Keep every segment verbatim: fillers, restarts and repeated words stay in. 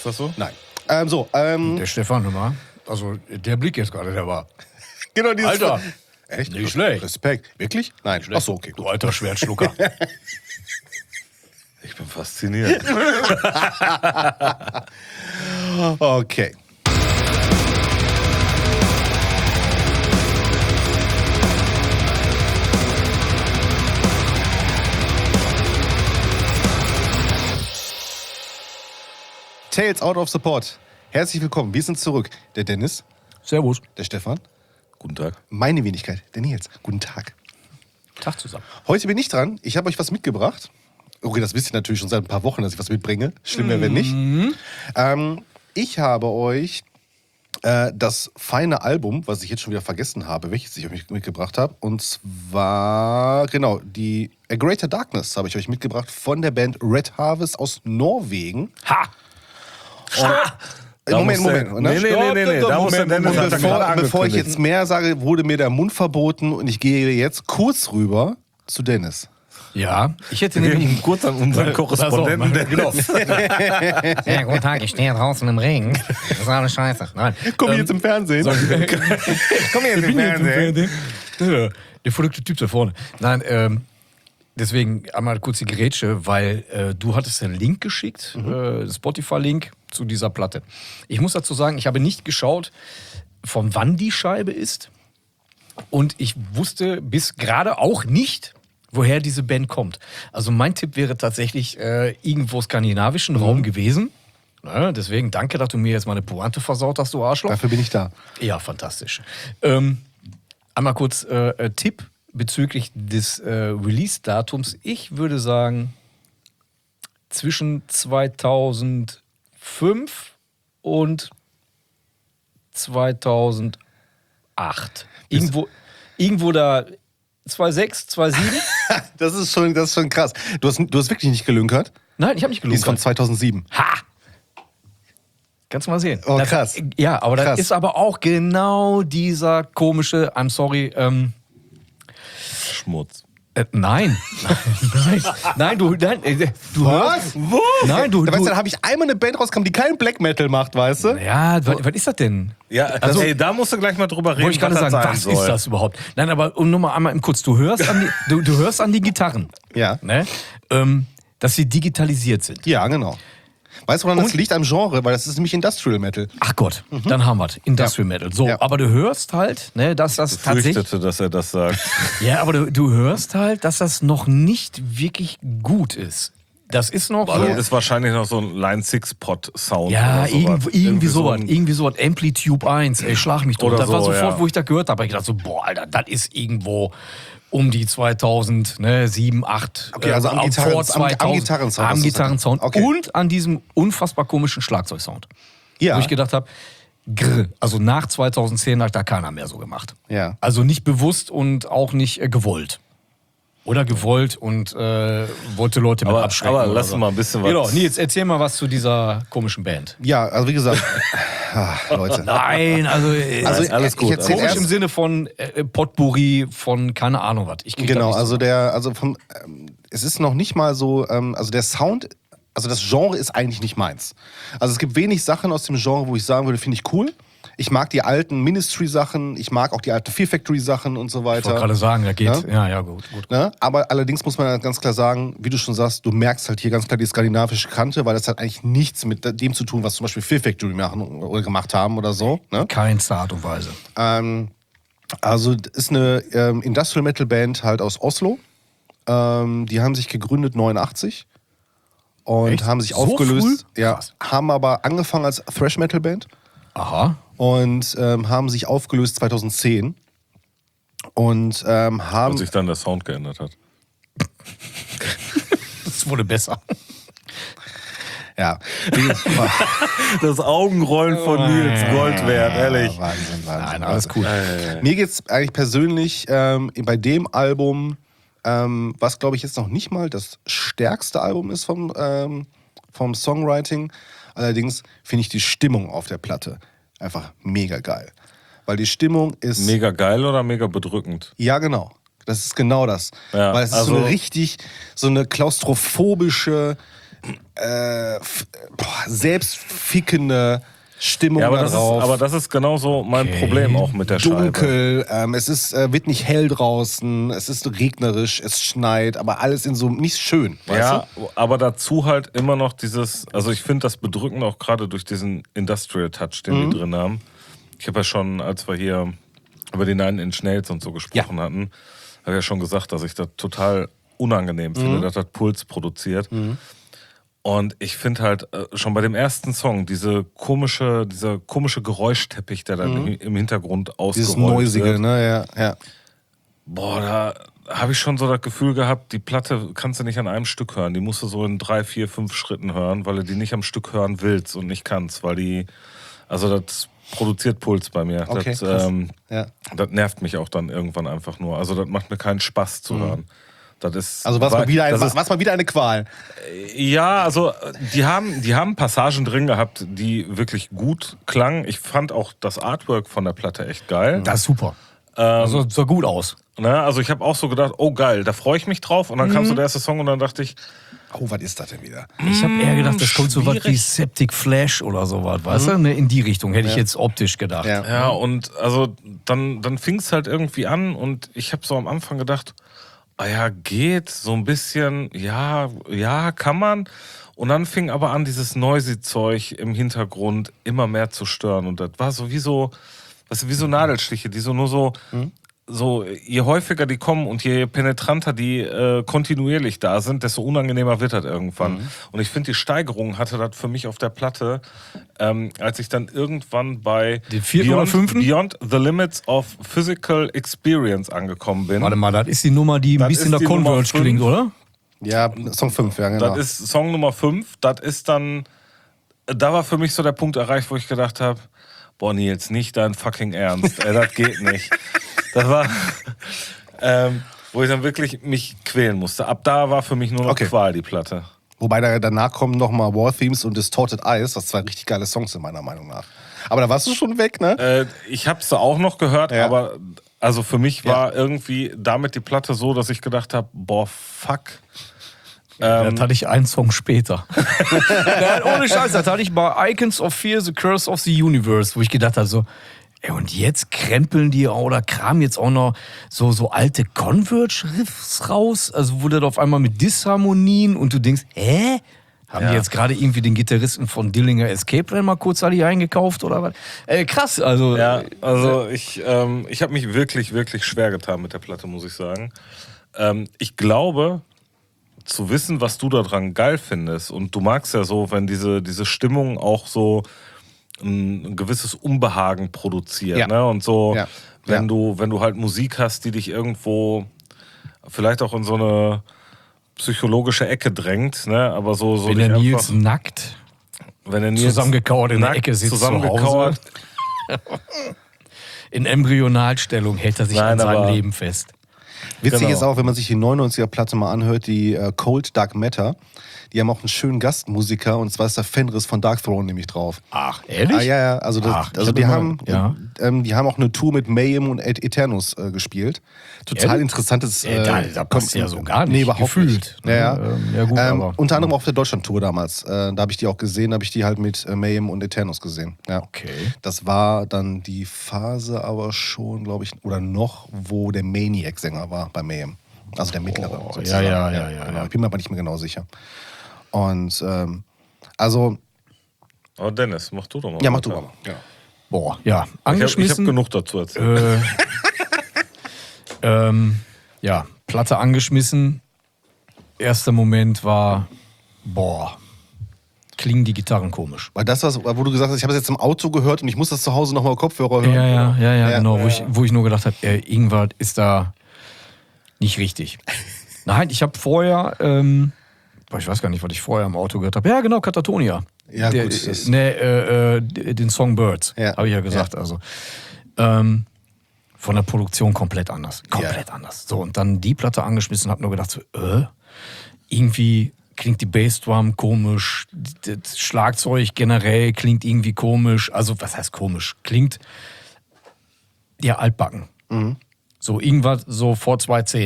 das so? Nein. Ähm, so, ähm, Der Stefan nochmal. Also der Blick jetzt gerade, der war. genau dieses. Alter, Echt? nicht schlecht. Respekt. Wirklich? Nein. Ach so, okay. Du alter Schwertschlucker. Ich bin fasziniert. Okay. Tales out of support. Herzlich willkommen. Wir sind zurück. Der Dennis, Servus. der Stefan, Guten Tag. meine Wenigkeit, der Nils. Guten Tag. Tag zusammen. Heute bin ich dran. Ich habe euch was mitgebracht. Okay, das wisst ihr natürlich schon seit ein paar Wochen, dass ich was mitbringe. Schlimm wäre, wenn nicht. Ähm, ich habe euch äh, das feine Album, was ich jetzt schon wieder vergessen habe, welches ich euch mitgebracht habe. Und zwar, genau, die A Greater Darkness habe ich euch mitgebracht von der Band Red Harvest aus Norwegen. Ha! Ha! Da Moment, muss der- Moment. Ne? Nee, nee, nee, nee, nee. Da muss der Moment, Dennis Moment, hat er bevor, gerade bevor ich angekündigt. jetzt mehr sage, wurde mir der Mund verboten und ich gehe jetzt kurz rüber zu Dennis. Ja, ich hätte Wir nämlich. geben kurz an unseren Korrespondenten. Also, genau. Ja, guten Tag, ich stehe draußen im Regen. Das ist alles scheiße. Nein. Komm ich jetzt im Fernsehen? Komm hier in den Fernsehen. Der, der verrückte Typ da vorne. Nein, ähm, deswegen einmal kurz die Grätsche, weil äh, du hattest einen Link geschickt, mhm. äh, Spotify-Link zu dieser Platte. Ich muss dazu sagen, ich habe nicht geschaut, von wann die Scheibe ist. Und ich wusste bis gerade auch nicht, woher diese Band kommt. Also mein Tipp wäre tatsächlich äh, irgendwo skandinavischen Mhm. Raum gewesen. Ja, deswegen danke, dass du mir jetzt meine Pointe versaut hast, du Arschloch. Dafür bin ich da. Ja, fantastisch. Ähm, einmal kurz äh, äh, Tipp bezüglich des äh, Release-Datums. Ich würde sagen, zwischen zweitausendfünf und zweitausendacht. Irgendwo, irgendwo da zweitausendsechs, zweitausendsieben? Das ist schon, das ist schon krass. Du hast, du hast wirklich nicht gelünkert? Nein, ich habe nicht Die ist von gelogen. zweitausendsieben. Ha! Kannst du mal sehen. Oh, Das- krass. Ja, aber Krass. das ist aber auch genau dieser komische, I'm sorry, ähm, Schmutz. äh, nein. nein, nein, du, nein, äh, du hörst. Wo? Nein, du, Da, weißt du, du dann habe ich einmal eine Band rauskam, die keinen Black Metal macht, weißt du? ja, was, was ist das denn? Ja, also, ey, da musst du gleich mal drüber reden, Wollte ich gerade was sagen, das sein was soll. ist das überhaupt? Nein, aber um nur mal einmal im kurz, du hörst an die, du, du hörst an die Gitarren, Ja. ne? ähm, dass sie digitalisiert sind. Ja, genau. Weißt du, woran das Und- liegt am Genre? Weil das ist nämlich Industrial Metal. Ach Gott, dann haben wir es. Industrial Metal. So, Ja. aber du hörst halt, ne, dass das Ich tatsächlich. fürchtete, dass er das sagt. Ja, aber du, du hörst halt, dass das noch nicht wirklich gut ist. Das ist noch Also so. ist wahrscheinlich noch so ein Line-Six-Pot-Sound. Ja, oder sowas. irgendwie, irgendwie so sowas. ein- Irgendwie sowas. Amplitude eins, ey, schlag mich tot. Oder Das war so, sofort, ja. wo ich das gehört habe. Ich dachte so, boah, Alter, das ist irgendwo um die zweitausendsieben, acht. Okay, also am äh, Gitarren- vor am- am zweitausend, Gitarrensound Am hast du Gitarrensound. gesagt. Okay. Und an diesem unfassbar komischen Schlagzeugsound. Ja. Wo ich gedacht habe, grr, also nach zweitausendzehn hat da keiner mehr so gemacht. Ja. Also nicht bewusst und auch nicht äh, gewollt. Oder gewollt und äh, wollte Leute mit Aber- abschrecken. aber oder lass so. mal ein bisschen was- Genau, Nils, erzähl mal was zu dieser komischen Band. Ja, also wie gesagt, ah, Leute. Nein, also, äh, Also alles ich gut, erzähl komisch erst, im Sinne von äh, Potpourri, von keine Ahnung was. Ich krieg das Genau, nicht so also mit. der, also vom, ähm, es ist noch nicht mal so, ähm, also der Sound, also das Genre ist eigentlich nicht meins. Also es gibt wenig Sachen aus dem Genre, wo ich sagen würde, finde ich cool. Ich mag die alten Ministry-Sachen, ich mag auch die alten Fear Factory-Sachen und so Ich wollte weiter. gerade sagen, da geht. Ja? Ja, ja, gut. gut. Ne? Aber allerdings muss man ganz klar sagen, wie du schon sagst, du merkst halt hier ganz klar die skandinavische Kante, weil das hat eigentlich nichts mit dem zu tun, was zum Beispiel Fear Factory machen oder gemacht haben oder so. Ne? Keinster Art und Weise. Ähm, also das ist eine ähm, Industrial Metal Band halt aus Oslo. Ähm, die haben sich gegründet neunundachtzig und Echt? haben sich So aufgelöst. früh? Ja, Krass. haben aber angefangen als Thrash Metal Band Aha. und ähm, haben sich aufgelöst zweitausendzehn und ähm, haben Und sich dann der Sound geändert hat. Das wurde besser. ja Das Augenrollen von Nils Gold wert, ehrlich. Wahnsinn, Wahnsinn. Nein, alles cool. Mir geht's eigentlich persönlich ähm, bei dem Album, ähm, was glaube ich jetzt noch nicht mal das stärkste Album ist vom, ähm, vom Songwriting. Allerdings finde ich die Stimmung auf der Platte einfach mega geil. Weil die Stimmung ist. Mega geil oder mega bedrückend? Ja, genau. Das ist genau das. Ja, Weil es ist so also- eine richtig, so eine klaustrophobische, äh, f- boah, selbstfickende Stimmung Ja, aber da das, ist, drauf. aber das ist genauso mein Okay. Problem auch mit der Scheibe. Dunkel, ähm, es ist, äh, wird nicht hell draußen, es ist regnerisch, es schneit, aber alles in so nicht schön, weißt Ja, aber dazu halt immer noch dieses, also ich finde das bedrückend auch gerade durch diesen Industrial Touch, den Mhm. die drin haben. Ich habe ja schon, als wir hier über die Nine Inch Nails und so gesprochen hatten, habe ich ja schon gesagt, dass ich das total unangenehm finde, Mhm. dass das Puls produziert. Und ich finde halt äh, schon bei dem ersten Song diese komische, dieser komische Geräuschteppich, der dann im, im Hintergrund du? Mhm. Dieses ausgerollt Neusige, wird. ne? Ja, ja. Boah, da habe ich schon so das Gefühl gehabt, die Platte kannst du nicht an einem Stück hören. Die musst du so in drei, vier, fünf Schritten hören, weil du die nicht am Stück hören willst und nicht kannst, weil die, also das produziert Puls bei mir. Okay, das, krass. ähm, Ja. das nervt mich auch dann irgendwann einfach nur. Also das macht mir keinen Spaß zu hören. Das ist, Also was weil- mal wieder, ein, das ist, was mal wieder eine Qual. ja, also die haben, die haben Passagen drin gehabt, die wirklich gut klangen. Ich fand auch das Artwork von der Platte echt geil. Das ist super. Ähm, Also sah gut aus. Ne? Also ich habe auch so gedacht, oh geil, da freue ich mich drauf. Und dann kam Mhm. so der erste Song und dann dachte ich, Oh, was ist das denn wieder? Ich habe eher gedacht, das kommt so was wie schwierig. Septic Flash oder sowas, weißt du? Ne, in die Richtung hätte ich jetzt optisch gedacht. Ja. ja, und also dann, dann fing es halt irgendwie an und ich habe so am Anfang gedacht, ah ja, geht, so ein bisschen, ja, ja, kann man. Und dann fing aber an, dieses Noisy-Zeug im Hintergrund immer mehr zu stören. Und das war so wie so, weißt du, wie so Nadelstiche, die so nur so, so, je häufiger die kommen und je penetranter die äh, kontinuierlich da sind, desto unangenehmer wird das irgendwann. Und ich finde, die Steigerung hatte das für mich auf der Platte, ähm, als ich dann irgendwann bei Den vierten oder fünften? Beyond the Limits of Physical Experience angekommen bin. Warte mal, das ist die Nummer, die ein Das bisschen ist nach die Nummer Converge fünf. klingt, oder? Ja, Song fünf, ja, genau. Das ist Song Nummer fünf. Das ist dann, da war für mich so der Punkt erreicht, wo ich gedacht habe, boah Nils, nicht dein fucking Ernst, ey, das geht nicht. Das war, ähm, wo ich dann wirklich mich quälen musste. Ab da war für mich nur noch Okay. Qual, die Platte. Wobei da, danach kommen nochmal War Themes und Distorted Eyes, was zwei richtig geile Songs sind, meiner Meinung nach. Aber da warst du schon weg, ne? Äh, ich habe es auch noch gehört, Ja. aber also für mich war irgendwie damit die Platte so, dass ich gedacht habe, boah, fuck. Ähm, Das hatte ich einen Song später. Nein, ohne Scheiß, das hatte ich bei Icons of Fear, The Curse of the Universe, wo ich gedacht habe, so, ey, und jetzt krempeln die oder kramen jetzt auch noch so, so alte Converge-Riffs raus, also wo das auf einmal mit Disharmonien und du denkst, hä? Haben Ja. die jetzt gerade irgendwie den Gitarristen von Dillinger Escape Plan mal kurzzeitig eingekauft oder was? Äh, krass, also. Ja, also ich, ähm, ich habe mich wirklich, wirklich schwer getan mit der Platte, muss ich sagen. Ähm, ich glaube, zu wissen, was du daran geil findest, und du magst ja so, wenn diese, diese Stimmung auch so ein, ein gewisses Unbehagen produziert, Ja. ne? Und so, Ja. wenn Ja. du, wenn du halt Musik hast, die dich irgendwo vielleicht auch in so eine psychologische Ecke drängt, ne? Aber so, so wenn dich der Nils einfach, nackt wenn der Nils zusammengekauert in der nackt Ecke sitzt zu zusammengekauert, in Embryonalstellung, hält er sich Nein, an seinem aber- Leben fest. Witzig Genau. ist auch, wenn man sich die neunundneunziger-Platte mal anhört, die äh, Cold Dark Matter, die haben auch einen schönen Gastmusiker, und zwar ist der Fenris von Dark Throne nämlich drauf. Ach, ehrlich? Ah, ja, ja, also, das, Ach, ich also hab die, immer- haben, ja. ähm, die haben auch eine Tour mit Mayhem und Et- Eternus äh, gespielt. Total Ehrlich? interessantes. Ja, da- da passt ja so gar nicht, Nee, überhaupt gefühlt. nicht. Ja, ja. Ähm, ja gut, ähm, aber- unter anderem auf der Deutschland-Tour damals. Äh, da habe ich die auch gesehen, da habe ich die halt mit äh, Mayhem und Eternus gesehen. Ja. Okay. Das war dann die Phase aber schon, glaube ich, oder noch, wo der Maniac-Sänger war bei Mayhem. Also der mittlere. Oh, sozusagen. ja, ja, ja, ja, genau. ja. Ich bin mir aber nicht mehr genau sicher. Und ähm, also, Oh, Dennis, mach du doch mal. ja, mach du weiter. mal. Genau. Boah, ja. Ich habe hab Angeschmissen. genug dazu erzählt. Äh, ähm, ja, Platte angeschmissen. Erster Moment war, boah, klingen die Gitarren komisch. Weil das, was, wo du gesagt hast, ich habe es jetzt im Auto gehört und ich muss das zu Hause nochmal Kopfhörer hören. Ja, ja, ja, ja, Ja, genau. ja, Wo, ich, wo ich nur gedacht habe, äh, irgendwas ist da nicht richtig. Nein, ich habe vorher, ähm, boah, ich weiß gar nicht, was ich vorher im Auto gehört habe. Ja, genau, Katatonia. Ja, Der, gut, das- ne, äh, äh, den Song Birds, Ja. habe ich ja gesagt. Also ähm, von der Produktion komplett anders. Komplett Ja. anders. So, und dann die Platte angeschmissen, habe nur gedacht, so, äh, irgendwie klingt die Bassdrum komisch, das Schlagzeug generell klingt irgendwie komisch. Also, was heißt komisch? Klingt ja altbacken. Mhm. So irgendwas so vor zweitausendzehn.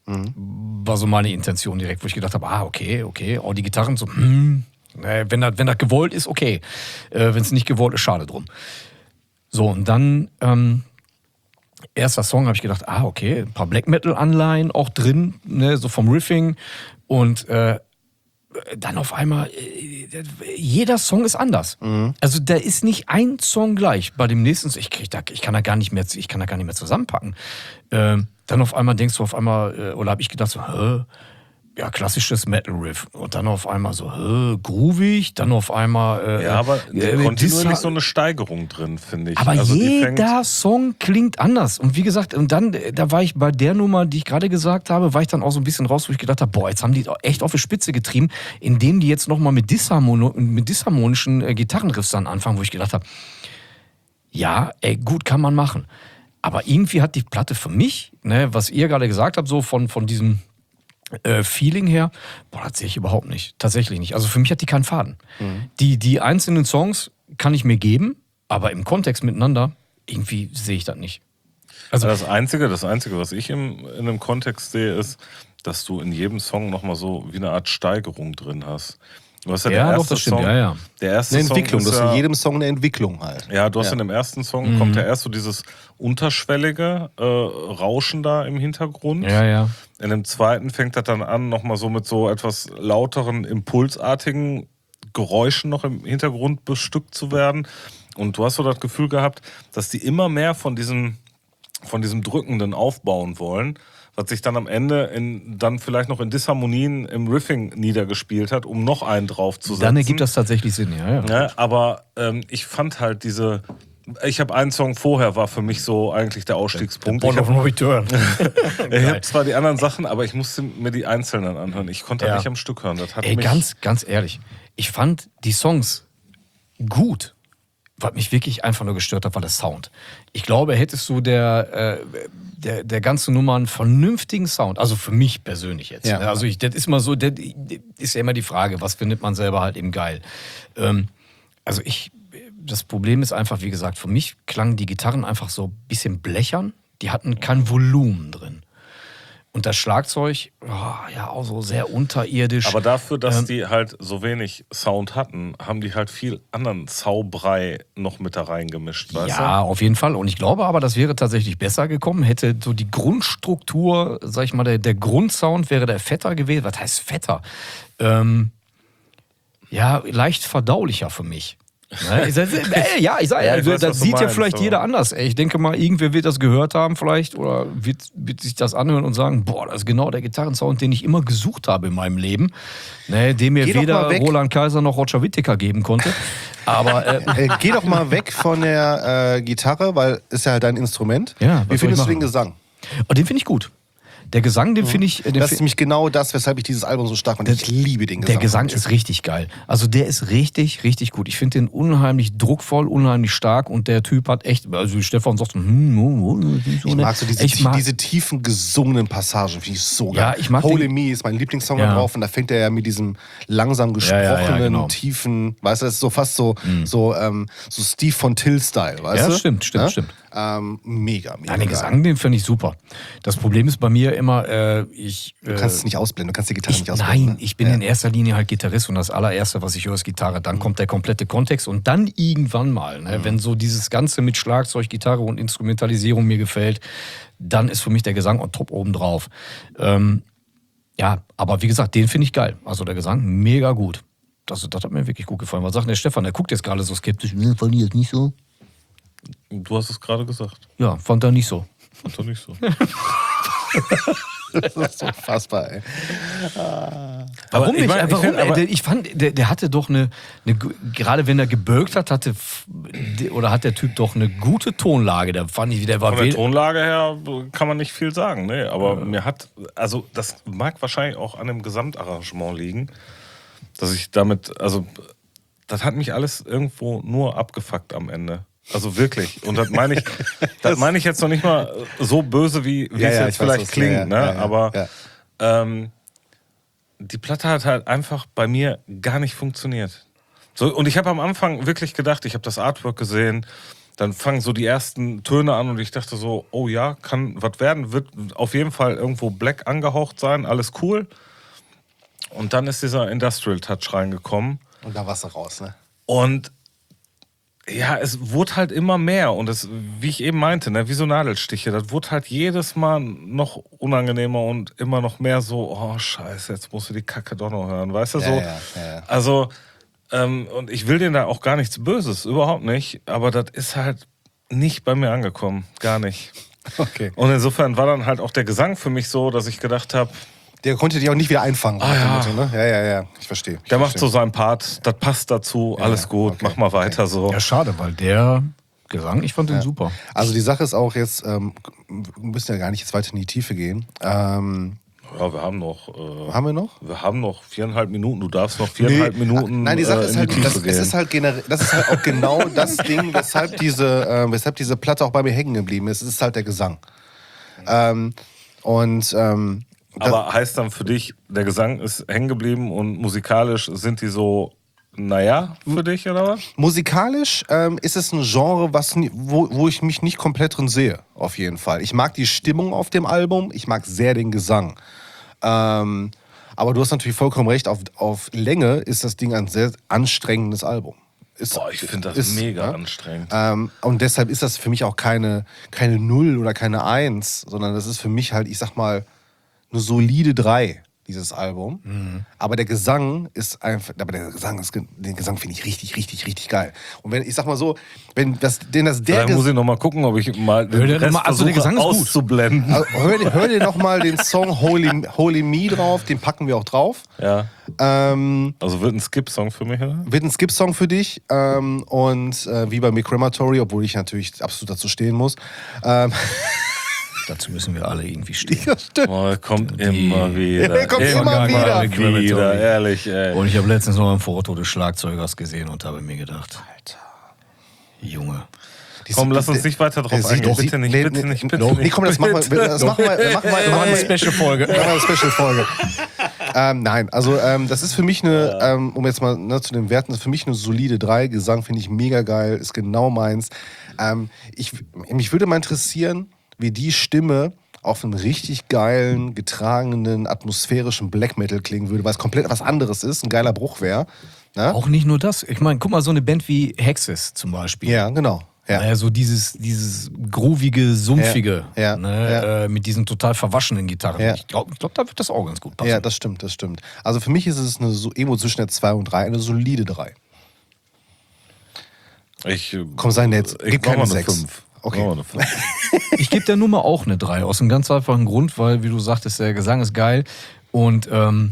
War so meine Intention direkt, wo ich gedacht habe, ah, okay, okay. Auch die Gitarren so, hm, äh, wenn das, wenn das gewollt ist, okay. Äh, wenn es nicht gewollt ist, schade drum. So, und dann, ähm, erster Song, habe ich gedacht, ah, okay, ein paar Black Metal-Anleihen auch drin, ne, so vom Riffing. Und äh, dann auf einmal, äh, jeder Song ist anders. Mhm. Also da ist nicht ein Song gleich. Bei dem nächsten, ich, krieg da, ich kann da gar nicht mehr, ich kann da gar nicht mehr zusammenpacken. Ähm, dann auf einmal denkst du auf einmal, äh, oder habe ich gedacht so, hä? Ja, klassisches Metal-Riff. Und dann auf einmal so, hä, groovig, dann auf einmal... Äh, ja, aber äh, kontinuierlich so eine Steigerung drin, finde ich. Aber also jeder Song klingt anders. Und wie gesagt, und dann, da war ich bei der Nummer, die ich gerade gesagt habe, war ich dann auch so ein bisschen raus, wo ich gedacht habe, boah, jetzt haben die echt auf die Spitze getrieben, indem die jetzt nochmal mit, Disharmon mit disharmonischen äh, Gitarrenriffs dann anfangen, wo ich gedacht habe, ja, ey, gut, kann man machen. Aber irgendwie hat die Platte für mich, ne, was ihr gerade gesagt habt, so von, von diesem Äh, Feeling her, boah, das sehe ich überhaupt nicht. Tatsächlich nicht. Also für mich hat die keinen Faden. Mhm. Die, die einzelnen Songs kann ich mir geben, aber im Kontext miteinander, irgendwie sehe ich das nicht. Also das Einzige, das Einzige, was ich im, in einem Kontext sehe, ist, dass du in jedem Song nochmal so wie eine Art Steigerung drin hast. Du hast ja, ja der erste doch, das stimmt. Song, Ja, ja. Der erste eine Entwicklung, Song du hast ja, in jedem Song eine Entwicklung halt. Ja, du hast ja. in dem ersten Song, mhm. kommt ja erst so dieses unterschwellige äh, Rauschen da im Hintergrund. Ja, ja. In dem zweiten fängt das dann an, nochmal so mit so etwas lauteren, impulsartigen Geräuschen noch im Hintergrund bestückt zu werden. Und du hast so das Gefühl gehabt, dass die immer mehr von diesem, von diesem Drückenden aufbauen wollen, was sich dann am Ende in, dann vielleicht noch in Disharmonien im Riffing niedergespielt hat, um noch einen draufzusetzen. Dann ergibt das tatsächlich Sinn, ja. ja. ja aber ähm, ich fand halt diese... Ich habe einen Song vorher, war für mich so eigentlich der Ausstiegspunkt. Born of No Return. Ich habe zwar die anderen Sachen, aber ich musste mir die einzelnen anhören. Ich konnte ja. nicht am Stück hören. Das hat Ey, mich ganz, ganz ehrlich, ich fand die Songs gut. Was mich wirklich einfach nur gestört hat, war der Sound. Ich glaube, hättest du der, äh, der, der ganzen Nummer einen vernünftigen Sound, also für mich persönlich jetzt. Ja. Also ich, das ist mal so, das ist ja immer die Frage, was findet man selber halt eben geil. Ähm, also ich, das Problem ist einfach, wie gesagt, für mich klangen die Gitarren einfach so ein bisschen blechern. Die hatten kein Volumen drin. Und das Schlagzeug, oh, ja, auch so sehr unterirdisch. Aber dafür, dass ähm, die halt so wenig Sound hatten, haben die halt viel anderen Zaubrei noch mit da reingemischt, weißt ja, du? auf jeden Fall. Und ich glaube aber, das wäre tatsächlich besser gekommen. Hätte so die Grundstruktur, sag ich mal, der, der Grundsound wäre der fetter gewesen. Was heißt fetter? Ähm, ja, leicht verdaulicher für mich. Ne? Ja, ich sag, Ja, ich also, weiß, das was du sieht ja meinst, vielleicht aber- jeder anders. Ey. Ich denke mal, irgendwer wird das gehört haben vielleicht oder wird, wird sich das anhören und sagen, boah, das ist genau der Gitarrensound, den ich immer gesucht habe in meinem Leben, ne, den mir Geh doch weder mal weg. Roland Kaiser noch Roger Whittaker geben konnte. Aber äh, Äh, geh doch mal weg von der äh, Gitarre, weil ist ja halt dein Instrument. Ja, was Wie soll ich findest du machen? den Gesang? oh, den finde ich gut. Der Gesang, den finde ich... Den Das fi- ist nämlich genau das, weshalb ich dieses Album so stark finde. Ich liebe den Gesang. Der Gesang ist richtig geil. Also der ist richtig, richtig gut. Ich finde den unheimlich druckvoll, unheimlich stark und der Typ hat echt, also Stefan sagt so, hm, oh, oh, so Ich ne? mag so diese, ich mag, diese tiefen gesungenen Passagen, finde ich so geil. Ja, ich mag Holy den- Me ist mein Lieblingssong Ja. da drauf und da fängt er ja mit diesem langsam gesprochenen, Ja, ja, ja, genau. tiefen, weißt du, das ist so fast so, so, ähm, so Steve von Till-Style, weißt Ja, du? stimmt, stimmt, stimmt. Ähm, mega, mega. ja, den geil. Gesang, den finde ich super. Das Problem ist bei mir immer, äh, ich... Du kannst es nicht ausblenden, du kannst die Gitarre Ich, nicht ausblenden. nein, ne? ich bin ja. in erster Linie halt Gitarrist und das allererste, was ich höre, ist Gitarre. Dann kommt der komplette Kontext und dann irgendwann mal, ne, wenn so dieses Ganze mit Schlagzeug, Gitarre und Instrumentalisierung mir gefällt, dann ist für mich der Gesang on top obendrauf. Ähm, ja, aber wie gesagt, den finde ich geil. Also der Gesang, mega gut. Das, das hat mir wirklich gut gefallen. Was sagt der Stefan? Der guckt jetzt gerade so skeptisch. Hm, fand ich jetzt nicht so? Du hast es gerade gesagt. Ja, fand er nicht so. Fand doch nicht so. Das ist so fassbar, ey. Warum ich nicht? mein, ich Warum? find, aber- Der- ich fand, der, der hatte doch eine, eine, gerade wenn er gebölkt hat, hatte f- oder hat der Typ doch eine gute Tonlage. Der fand ich, der war Von der wel- Tonlage her kann man nicht viel sagen, ne? Aber mir hat, also das mag wahrscheinlich auch an dem Gesamtarrangement liegen, dass ich damit, also das hat mich alles irgendwo nur abgefuckt am Ende. Also wirklich. Und das meine ich, das meine ich jetzt noch nicht mal so böse, wie, wie Ja, es ja, jetzt ich weiß, vielleicht was- klingt, ja, ja, ne? ja, ja, Aber ja. Ähm, die Platte hat halt einfach bei mir gar nicht funktioniert. So, und ich habe am Anfang wirklich gedacht, ich habe das Artwork gesehen, dann fangen so die ersten Töne an und ich dachte so, oh ja, kann was werden, wird auf jeden Fall irgendwo Black angehaucht sein, alles cool. Und dann ist dieser Industrial Touch reingekommen. Und da warst du raus, ne? Und ja, es wurde halt immer mehr und es, wie ich eben meinte, ne, wie so Nadelstiche, das wurde halt jedes Mal noch unangenehmer und immer noch mehr so, oh scheiße, jetzt musst du die Kacke doch noch hören, weißt du, so. Ja, ja, ja, ja. Also, ähm, und ich will denen da auch gar nichts Böses, überhaupt nicht, aber das ist halt nicht bei mir angekommen, gar nicht. Okay. Und insofern war dann halt auch der Gesang für mich so, dass ich gedacht habe, Der konnte dich auch nicht wieder einfangen. Ah, ja. Motto, ne? ja, ja, ja, ich verstehe. Ich der macht verstehe. so seinen Part, das passt dazu, alles ja, gut, okay, mach mal weiter so. Ja, schade, weil der Gesang, ich fand den super. Also die Sache ist auch jetzt, ähm, wir müssen ja gar nicht jetzt weiter in die Tiefe gehen. Ähm, Ja, wir haben noch... Äh, haben wir noch? Wir haben noch viereinhalb Minuten. Du darfst noch viereinhalb Nee. Minuten Nein, die Sache äh, ist in halt, die Tiefe das, gehen. es ist halt generell, das ist halt auch genau das Ding, weshalb diese, äh, weshalb diese Platte auch bei mir hängen geblieben ist. Es ist halt der Gesang. Ähm, und ähm, das, Aber heißt dann für dich, der Gesang ist hängen geblieben und musikalisch sind die so, naja, für dich oder was? musikalisch ähm, ist es ein Genre, was, nie- wo, wo ich mich nicht komplett drin sehe, auf jeden Fall. Ich mag die Stimmung auf dem Album, ich mag sehr den Gesang. Ähm, aber du hast natürlich vollkommen recht, auf, auf Länge ist das Ding ein sehr anstrengendes Album. Ist, Boah, ich finde das ist, mega ne? anstrengend. Ähm, und deshalb ist das für mich auch keine, keine Null oder keine Eins, sondern das ist für mich halt, ich sag mal, eine solide Drei, dieses Album. Mhm. Aber der Gesang ist einfach, aber der Gesang ist, den Gesang finde ich richtig, richtig, richtig geil. Und wenn, ich sag mal so, wenn das, denn das der Da muss Ges- ich noch mal gucken, ob ich mal den Hör dir Rest noch mal- also der versuche Gesang ist gut. auszublenden. also, hör, dir- hör dir noch mal den Song Holy, Holy Me drauf, den packen wir auch drauf. Ja. Ähm, Also wird ein Skip-Song für mich, oder? wird ein Skip-Song für dich ähm, und äh, wie bei mir Crematory, obwohl ich natürlich absolut dazu stehen muss. Ähm, Dazu müssen wir alle irgendwie stehen. ja, stimmt. Oh, kommt immer wieder. Ja, kommt immer wieder. wieder. Ehrlich, ey. Und ich habe letztens noch ein Foto des Schlagzeugers gesehen und habe mir gedacht, Alter, Junge. Komm, lass uns nicht weiter drauf Der sieht eingehen. doch- Bitte nicht, nee, bitte nee, nicht, bitte nee, nicht. komm, das machen wir, das machen wir, das machen wir, das machen wir, eine Special-Folge. Das machen wir eine Special-Folge. ähm, nein, also ähm, das ist für mich eine, ähm, um jetzt mal ne, zu den Werten, das ist für mich eine solide drei. Gesang finde ich mega geil, ist genau meins. Ähm, ich, mich würde mal interessieren, wie die Stimme auf einem richtig geilen, getragenen, atmosphärischen Black Metal klingen würde, weil es komplett was anderes ist, ein geiler Bruch wäre. Ne? Auch nicht nur das. Ich meine, guck mal, so eine Band wie Hexes zum Beispiel. Ja, genau. Ja. Naja, so dieses, dieses groovige, sumpfige, Ja, ja, ne, ja. Äh, mit diesen total verwaschenen Gitarren. Ja. Ich glaube, glaub, da wird das auch ganz gut passen. Ja, das stimmt, das stimmt. Also für mich ist es eine so Emo zwischen der zwei und drei, eine solide drei. Ich, Komm, sei nett. Ich Gib mach keine mal eine sechs. fünf. Okay. Mach mal eine fünf. Ich gebe der Nummer auch eine drei, aus einem ganz einfachen Grund, weil, wie du sagtest, der Gesang ist geil und ähm,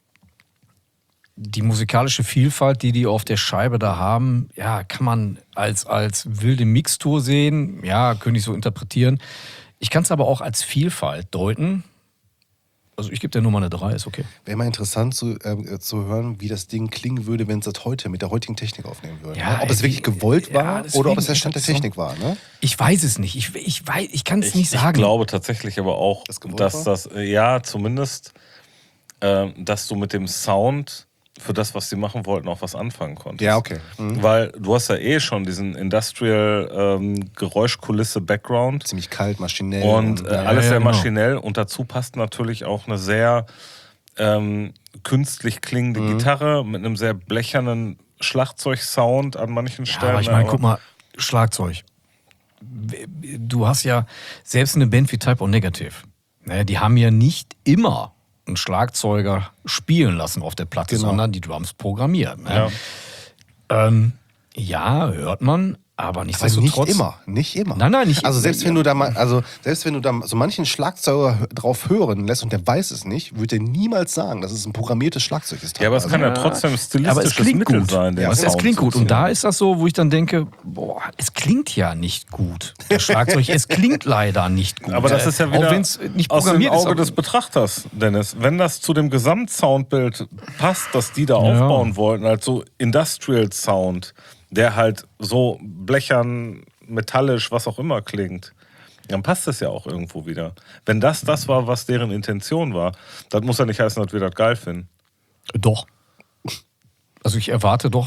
die musikalische Vielfalt, die die auf der Scheibe da haben, ja, kann man als, als wilde Mixtur sehen, ja, könnte ich so interpretieren. Ich kann es aber auch als Vielfalt deuten. Also ich gebe der Nummer eine drei, ist okay. Wäre mal interessant zu, äh, zu hören, wie das Ding klingen würde, wenn es das heute mit der heutigen Technik aufnehmen würde. Ja, ne? Ob es ey, wirklich gewollt ja, war deswegen, oder ob es der ich Stand der hab so- Technik war. Ne? Ich weiß es nicht. Ich, ich, weiß, ich kann es Ich, nicht ich sagen. glaube tatsächlich aber auch, Das gewollt dass war? das, äh, ja, zumindest, äh, dass du mit dem Sound für das, was sie machen wollten, auch was anfangen konntest. Ja, okay. Mhm. Weil du hast ja eh schon diesen Industrial ähm, Geräuschkulisse-Background. Ziemlich kalt, maschinell. Und äh, Ja, alles ja, sehr genau. maschinell und dazu passt natürlich auch eine sehr ähm, künstlich klingende Mhm. Gitarre mit einem sehr blechernen Schlagzeugsound an manchen Ja, Stellen. aber ich meine, guck mal, Schlagzeug. Du hast ja selbst eine Band wie Type O Negative. Ne, die haben ja nicht immer einen Schlagzeuger spielen lassen auf der Platte, Genau. sondern die Drums programmiert. Ne? Ja. Ähm, ja, hört man, aber Aber nicht nichtsdestotrotz. immer, nicht immer. Nein, nein, nicht Also immer. selbst wenn du da mal, also selbst wenn du da so manchen Schlagzeuger drauf hören lässt und der weiß es nicht, würde er niemals sagen, dass es ein programmiertes Schlagzeug ist. Ja, aber es kann ja trotzdem Aber es stilistisches klingt Mittel gut. sein. den Ja, es, es Sound klingt zu gut. Und ziehen. da ist das so, wo ich dann denke, boah, es klingt ja nicht gut. Das Schlagzeug, es klingt leider nicht gut. Aber das ist ja wieder Auch wenn es nicht aus dem programmiert Auge ist. des Betrachters, Dennis. Wenn das zu dem Gesamtsoundbild passt, das die da aufbauen wollten, als so Industrial Sound, der halt so blechern, metallisch, was auch immer klingt, dann passt es ja auch irgendwo wieder. Wenn das das war, was deren Intention war, das muss ja nicht heißen, dass wir das geil finden. Doch. Also ich erwarte doch.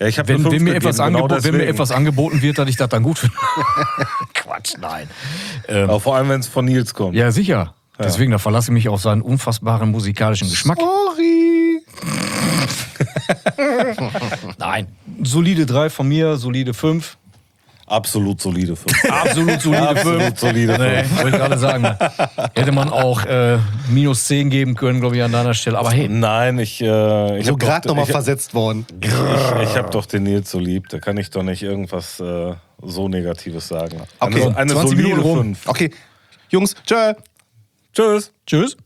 Ja, ich hab wenn, eine fünf wenn, mir gegeben, etwas genau angebo- wenn mir deswegen. etwas angeboten wird, dass ich das dann gut finde. Quatsch, nein. Ähm, Aber vor allem, wenn es von Nils kommt. ja, sicher. Deswegen, da verlasse ich mich auf seinen unfassbaren musikalischen Geschmack. Sorry. Nein. Solide drei von mir, solide fünf. Absolut solide fünf. Absolut solide Absolut fünf. solide Nee, fünf. wollte ich gerade sagen. Hätte man auch äh, minus zehn geben können, glaube ich, an deiner Stelle. Aber hey, Nein, ich, äh, ich So hab doch- gerade nochmal ich, versetzt worden. ich, ich habe doch den Nils so lieb. Da kann ich doch nicht irgendwas äh, so Negatives sagen. Okay, eine, eine zwanzig solide Minuten rum. fünf. Okay, Jungs, tschö. Tschüss. tschüss.